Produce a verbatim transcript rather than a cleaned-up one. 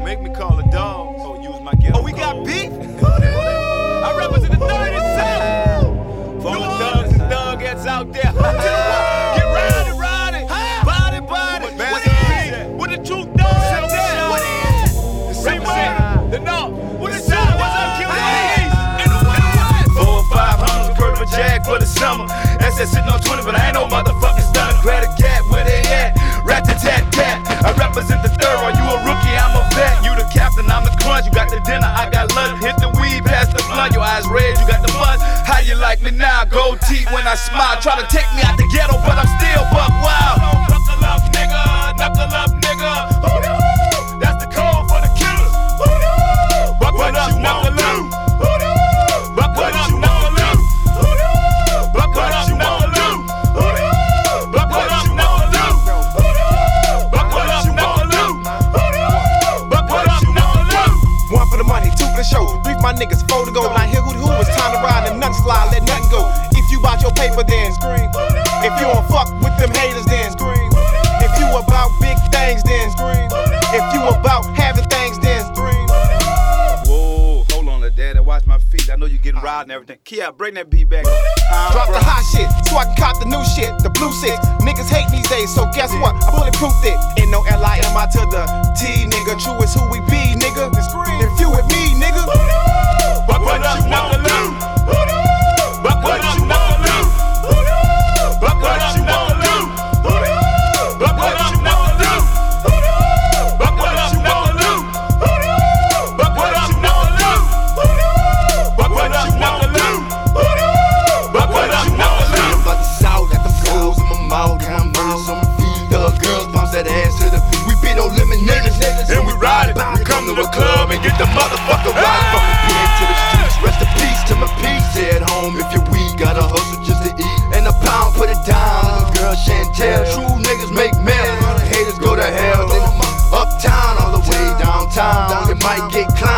make me call a dog. Oh, use my ghetto. Oh, we got code. beef? I represent the thirty-seven. For the thugs and thuggettes out there. Get riding, riding. Body, body. What is? What the truth does out there? What is? The same way. The north. What is up? What's up, Q Ds? In the west. Four or five hundreds, curve a jag for the summer. S S sitting on twenty, but I ain't no motherfucking stunner. Grab a cat, where they at? Rat-a-tat-tat. I represent the third. Are you a rookie? I'm a vet. You the captain, I'm the crunch. You got the dinner, I got lunch. Hit the weed, pass the blunt. Your eyes red, you got the mud. How you like me now? Gold teeth when I smile. Try to take me out the ghetto, but I'm still buck wild. Knuckle up, nigga. Knuckle up, nigga. Hoodoo. That's the code for the killers. Hoodoo. Buckle up, knuckle up. Hoodoo. Buckle up, knuckle up. Hoodoo. Buckle up, knuckle up. Hoodoo. Buckle up, knuckle up. Hoodoo. Buckle up, knuckle up. Hoodoo. Buckle up, knuckle up. One for the money, two for the show. Three for my niggas, four to go. Now here who who it's time to ride and nothing slide, let nothing go. If you bout your paper, then scream. If you don't fuck with them haters, then scream. If you about big things, then scream. If you about having things, then scream. Whoa, hold on, Dad. Watch my feet. I know you getting riled and everything. Kia, bring that beat back. Drop the hot shit, so I can cop the new shit. The blue six, niggas hate these days, so guess what? I bulletproofed it. Ain't no L I M I to the T, nigga. True is who we be, nigga. If you with me, nigga. Buckle up, knuckle up. Buckle up, knuckle up. Buckle up, knuckle up. Buckle up, knuckle up. Buckle up, knuckle up. Buckle up, knuckle up. Buckle up, knuckle up. Buckle up, knuckle up. I'm about to shout at them girls in my mouth and I'm birds on my feet. Thug girls bounce that ass to the feet. We been on lemon niggas And we ride it. We come to the club and get the motherfucker right. from the pen to the streets. Rest in peace to my peace. Stay at home if you're weak. Gotta hustle just to eat. And a pound, put it down. Little girl Chantel. True niggas make mail. Haters go to hell. Then uptown all the way downtown. You might get climbed.